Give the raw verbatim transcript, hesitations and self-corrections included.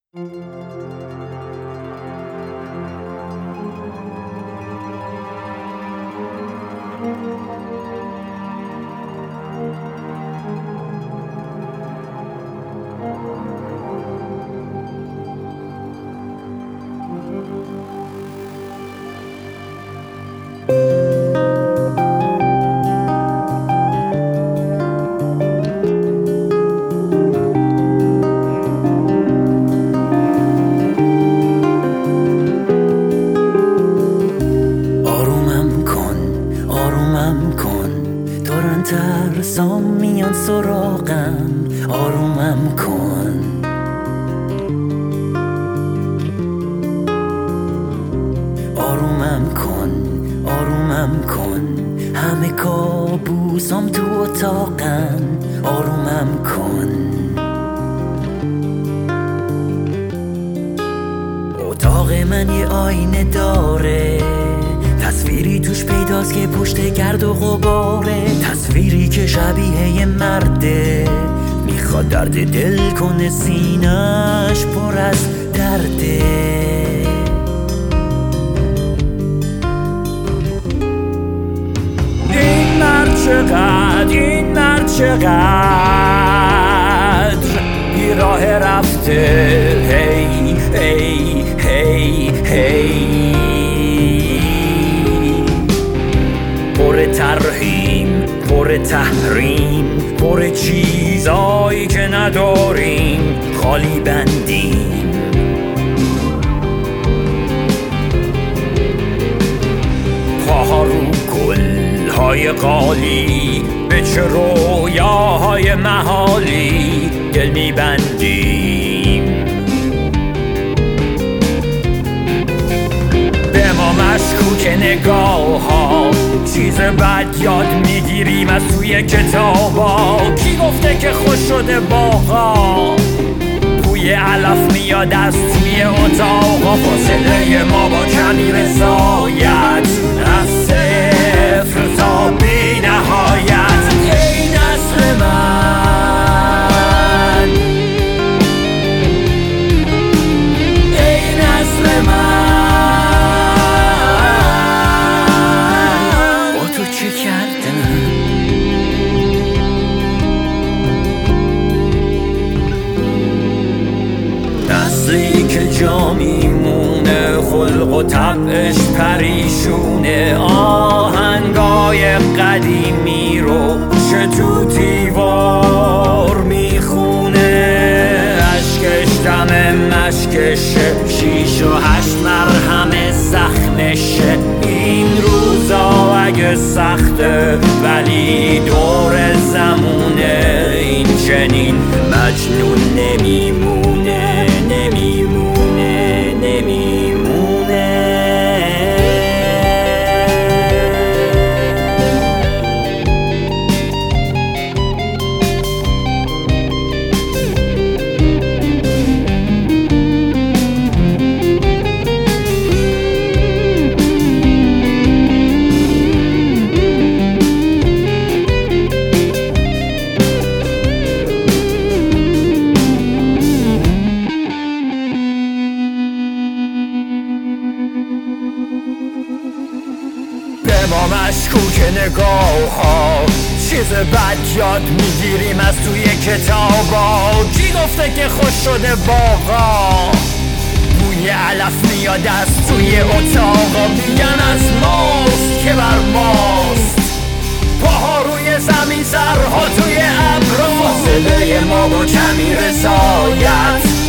ترسام میان سراغم، آرومم کن. آرومم کن آرومم کن، همه کابوسام تو اتاقم، آرومم کن. اتاق من یه آینه داره، تصویری توش پیداست که پشت گرد و غباره، تصویری که شبیه یه مرده، میخواد درد دل کنه، سینه‌اش پر از درده. این مرد چقدر این مرد چقدر بی راه رفته، هی هی هی هی پر ترحیم، پر تحریم، پر چیزایی که نداریم، خالی بندیم. پاها رو گل‌های قالی، به چه رویاهای محالی دل میبندیم. به ما مشکوک نگاه ها، چیز بد یاد میگیریم از توی کتابا. کی گفته که خوش شده باغا، بوی علف میاد از توی اتاقا. فاصله ما با کمی رضایت، از صفر تا بی نهایت. ای نسل من، ای نسل من، نسلی که جا میمونه، خلق و طبعش پریشونه، آهنگای قدیمی رو چه تو دیوار میخونه. اشکش دم مشکشه، شیش و هشت مرهم زخمشه. این روزا اگه سخته ولی دور زمونه، این چنین مجنون نمیمونه نمیمونه نمیمونه. به ما مشکوک نگاه ها، چیز بد یاد میگیریم از توی کتابا. کی گفته که خوش شده باغا، بوی علف میاد از توی اتاقا. میگن از ماست که بر ماست، پاها روی زمین، سرها توی ابرا. فاصله ما با کمی رضایت،